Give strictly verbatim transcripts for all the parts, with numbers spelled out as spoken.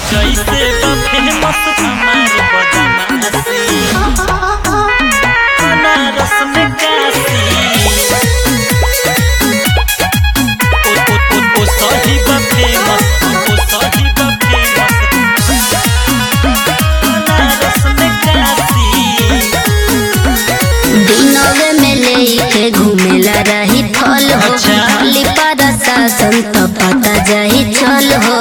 जैसे फेमस हमार बदमाशी बनारस में काशी ओ ओ ओ ओ सही बा फेमस ओ सही बा फेमस बनारस में काशी दिनवे में लेके घूमेला रही फल हो खाली पारा शासन तो पता जाही चल हो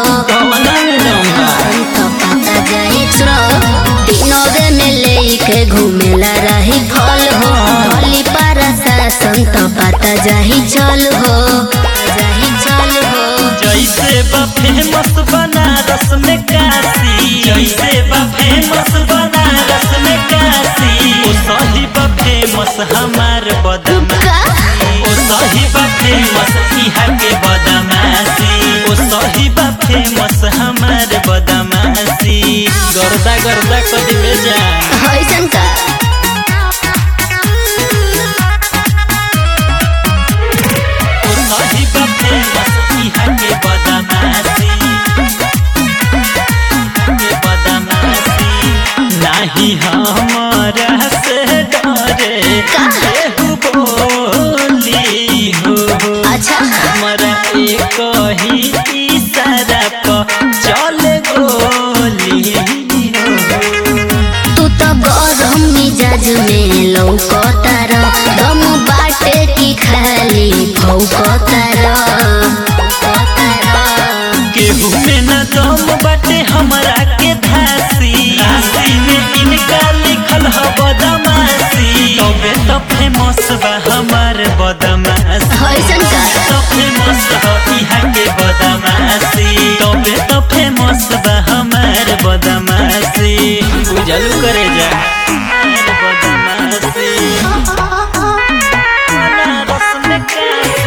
दिनवे में लेके घूमेला रही फल हो खाली पारा शासन तो पता जाही चल हो जाही चल हो जैसे बा फेमस बनारस में काशी जैसे बा फेमस बनारस में काशी ओ सही बा फेमस हमार बदमाशी ओ सही बा फेमस इहा के बदमाशी ओ सही बा फेमस हमार बदमाशी गर्दा गर्दा कदी में जा होइसन का ओ सही बा फेमस इहा के बदमाशी के बदमाशी नाही हमारा से डरे केहू बोली हो अच्छा हमारा एक ही इशारा पर चल गोली हो तू तो गरम मिजाज में लौकतार दम बाटे की खाली भौकतार केहू में न दम बाटे हमरा के धासी राशि में इनका लिखल ह बदमाशी तबे तो फेमस बा हमार बदमाशी होइसन का तो फेमस ह इहा के बदमाशी तबे तो फेमस बा हमार बदमाशी बुझलू करे जा हमार बदमाशी बनारस में काशी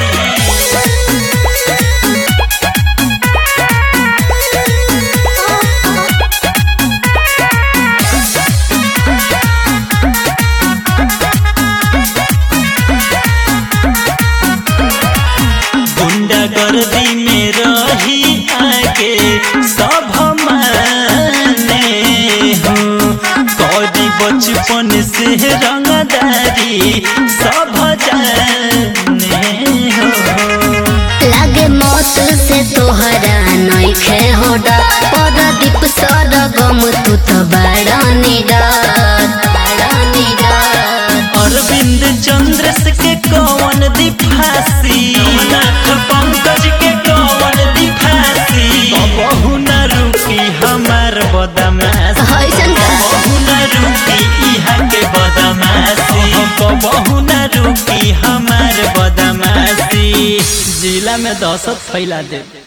गुंडागर्दी में रही आगे सब माने हो कौदी बचपन से रंगदारी सब जाने हो लागे मौत से तोहरा नइखे होडा परदीप सरगम तू तो बड़ा निडर बड़ा निडर अरविंद चंद्र के कौन दी फांसी नाथ पंकज के कौन दी फांसी बहु न रुकी हमार बदमाशी होइसन का बहु न रुकी इहा के बदमाशी बहु न रुकी हमार बदमाशी जिला में दहशत फैला दे।